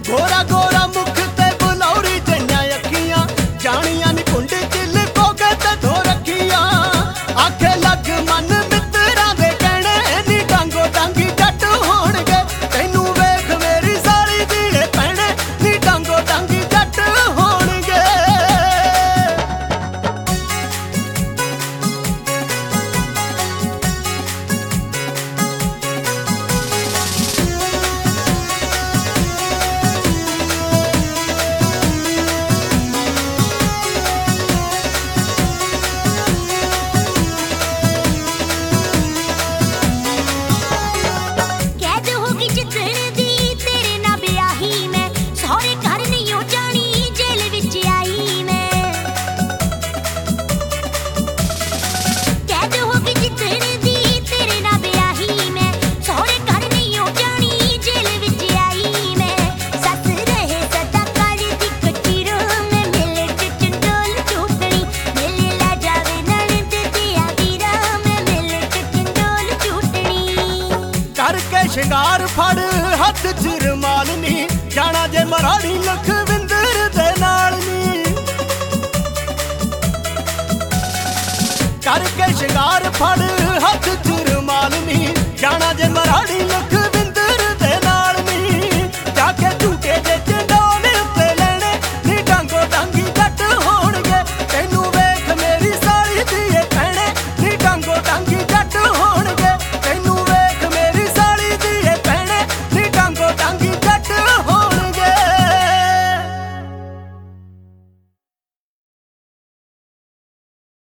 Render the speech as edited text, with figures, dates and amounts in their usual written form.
ਗੋਰਾ ਗੋਰਾ ਮੁਖ ਤੇ ਬਲੌਰੀ ਜਈਆਂ ਅੱਖੀਆਂ, ਜਾਣੀਆਂ ਨੀ ਕੁੰਡ ਚ ਲਿਪੋ ਕੇ ਤੇ ਧੋ ਰੱਖੀਆਂ। ਆਖੇ ਲੱਗ ਮਨ ਮਿੱਤਰਾਂ ਦੇ ਕਹਿਣੇ, ਨੀ ਡਾਂਗੋ ਡਾਂਗੀ ਜੱਟ ਹੋਣਗੇ। ਤੈਨੂੰ ਵੇਖ ਮੇਰੀ ਸਾਲੀ ਦੀੜੇ ਪੈਣੇ, ਨੀ ਡਾਂਗੋ ਡਾਂਗੀ ਜੱਟ ਹੋਣਗੇ। ਸ਼ਿੰਗਾਰ ਫੜ ਹੱਥ ਚ ਰੁਮਾਲ ਨੀ, ਜਾਣਾ ਜੇ ਮਰਾੜੀ ਲਖਵਿੰਦਰ ਦੇ ਨਾਲ ਨੀ। ਕਰਕੇ ਸ਼ਿੰਗਾਰ ਫੜ ਹੱਥ ਚ ਰੁਮਾਲ ਨੀ, ਜਾਣਾ ਜੇ ਮਰਾੜੀ